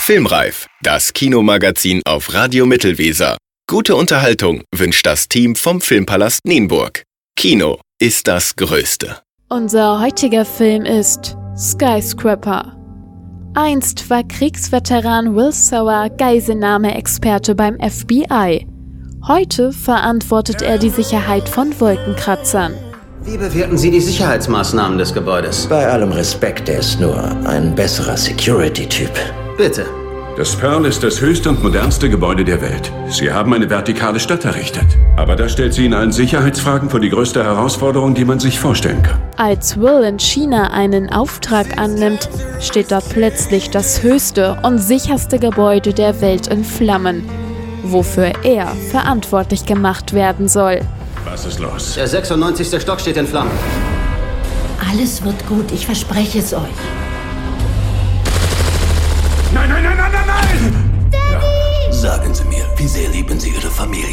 Filmreif, das Kinomagazin auf Radio Mittelweser. Gute Unterhaltung wünscht das Team vom Filmpalast Nienburg. Kino ist das Größte. Unser heutiger Film ist Skyscraper. Einst war Kriegsveteran Will Sauer Geiselnahme-Experte beim FBI. Heute verantwortet er die Sicherheit von Wolkenkratzern. Wie bewerten Sie die Sicherheitsmaßnahmen des Gebäudes? Bei allem Respekt, er ist nur ein besserer Security-Typ. Bitte. Das Pearl ist das höchste und modernste Gebäude der Welt. Sie haben eine vertikale Stadt errichtet. Aber das stellt Sie in allen Sicherheitsfragen vor die größte Herausforderung, die man sich vorstellen kann. Als Will in China einen Auftrag annimmt, steht dort plötzlich das höchste und sicherste Gebäude der Welt in Flammen, wofür er verantwortlich gemacht werden soll. Was ist los? Der 96. Stock steht in Flammen. Alles wird gut, ich verspreche es euch. Nein, nein, nein, nein, nein, nein! Daddy! Sagen Sie mir, wie sehr lieben Sie Ihre Familie?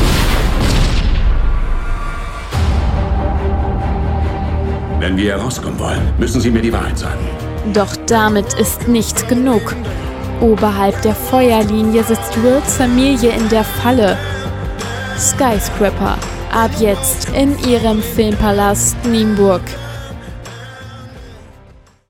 Wenn wir herauskommen wollen, müssen Sie mir die Wahrheit sagen. Doch damit ist nicht genug. Oberhalb der Feuerlinie sitzt Wills Familie in der Falle. Skyscraper, ab jetzt in Ihrem Filmpalast Nienburg.